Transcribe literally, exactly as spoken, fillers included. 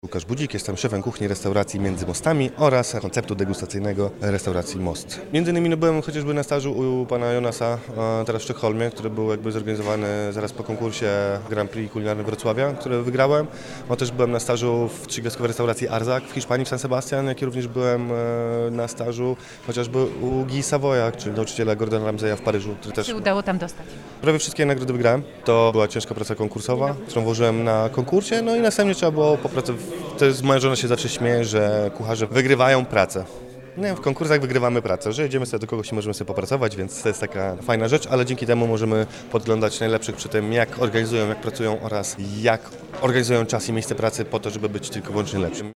Łukasz Budzik, jestem szefem kuchni restauracji Między Mostami oraz konceptu degustacyjnego restauracji Most. Między innymi no, byłem chociażby na stażu u pana Jonasa, teraz w Sztokholmie, który był jakby zorganizowany zaraz po konkursie Grand Prix kulinarnym Wrocławia, który wygrałem. No, też byłem na stażu w trzygwiazdkowej restauracji Arzak w Hiszpanii, w San Sebastian, jak i również byłem na stażu chociażby u Guy Savoya, czyli nauczyciela Gordona Ramsaya w Paryżu. Który też się udało tam dostać? Prawie wszystkie nagrody wygrałem. To była ciężka praca konkursowa, którą włożyłem na konkursie, no i następnie trzeba było popracować. To jest, moja żona się zawsze śmieje, że kucharze wygrywają pracę. Nie, w konkursach wygrywamy pracę, że jedziemy sobie do kogoś i możemy sobie popracować, więc to jest taka fajna rzecz, ale dzięki temu możemy podglądać najlepszych przy tym, jak organizują, jak pracują oraz jak organizują czas i miejsce pracy po to, żeby być tylko wyłącznie lepszym.